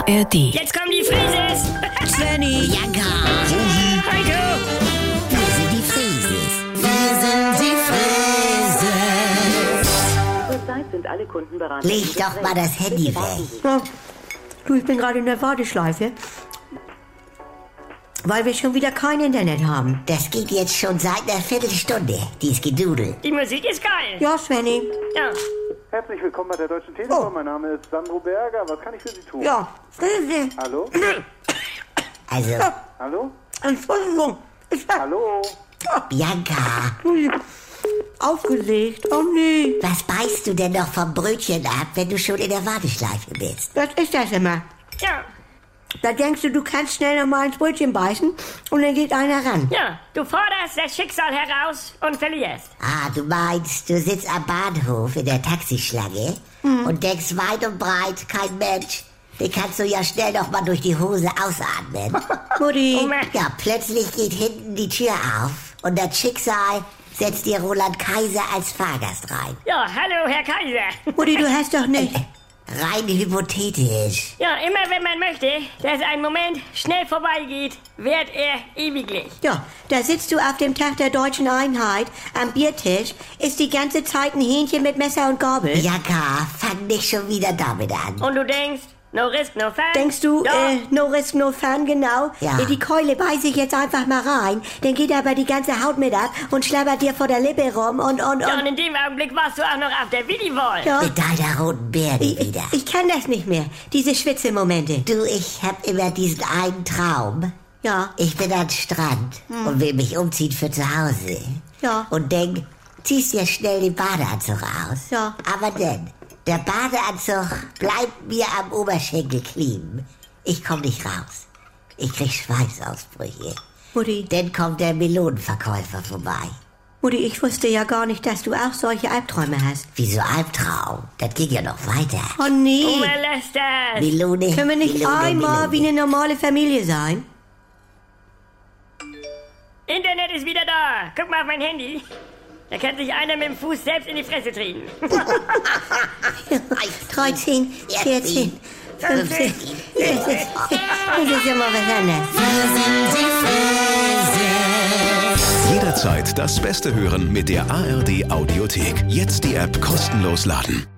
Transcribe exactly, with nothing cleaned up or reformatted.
R D. Jetzt kommen die Frises! Svenny, Jagger, Heiko! wir sind die Frieses. Wir sind die Frieses. Zurzeit sind alle Kunden beraten. Leg doch mal das Handy weg. ja, du, ich bin gerade in der Warteschleife, weil wir schon wieder kein Internet haben. Das geht jetzt schon seit einer Viertelstunde, dieses Gedudel. Die Musik ist geil! Ja, Svenny. Ja. Herzlich willkommen bei der Deutschen Telekom. Oh. Mein Name ist Sandro Berger. Was kann ich für Sie tun? Ja, Friese. Hallo? Also, Hallo? Entschuldigung. Ich hab Hallo? Bianca, aufgelegt. Oh nee. was beißt du denn noch vom Brötchen ab, wenn du schon in der Warteschleife bist? Was ist das immer? Ja. Da denkst du, du kannst schnell noch mal ins Brötchen beißen und dann geht einer ran. Ja. Du forderst das Schicksal heraus und verlierst. Ah, du meinst, du sitzt am Bahnhof in der Taxischlange und denkst weit und breit, kein Mensch. Den kannst du ja schnell noch mal durch die Hose ausatmen. Mutti. Oh Mann. Ja, plötzlich geht hinten die Tür auf und das Schicksal setzt dir Roland Kaiser als Fahrgast rein. Ja, hallo, Herr Kaiser. Mutti, du hast doch nicht... Rein hypothetisch. Ja, immer wenn man möchte, dass ein Moment schnell vorbeigeht, währt er ewiglich. Ja, da sitzt du auf dem Tag der deutschen Einheit am Biertisch, isst die ganze Zeit ein Hähnchen mit Messer und Gabel. Bianca, fang nicht schon wieder damit an. Und du denkst, no risk, no fun? Denkst du, Doch. äh, no risk, no fun, genau? Ja. Die Keule beiß ich jetzt einfach mal rein, dann geht aber die ganze Haut mit ab und schlabbert dir vor der Lippe rum und, und, Ja, und und. in dem Augenblick warst du auch noch auf der Videowall. Ja, Mit deiner roten Birne ich, wieder. ich kann das nicht mehr, diese Schwitzemomente. Du, ich hab immer diesen einen Traum. Ja, Ich bin am Strand und will mich umziehen für zu Hause. Ja. Und denk, ziehst dir schnell den Badeanzug aus. Ja. Aber denn, der Badeanzug bleibt mir am Oberschenkel kleben. Ich komm nicht raus. Ich krieg Schweißausbrüche. Mutti, Dann kommt der Melonenverkäufer vorbei. Mutti, ich wusste ja gar nicht, dass du auch solche Albträume hast. Wieso Albtraum? Das ging ja noch weiter. Oh nee, Wer lässt das? Melone, können wir nicht Melone, einmal Melone. wie eine normale Familie sein? Internet ist wieder da. Guck mal auf mein Handy. Da kann sich einer mit dem Fuß selbst in die Fresse treten. dreizehn, vierzehn, fünfzehn, sechzehn. Das ist ja mal was anderes. Jederzeit das Beste hören mit der A R D Audiothek. Jetzt die App kostenlos laden.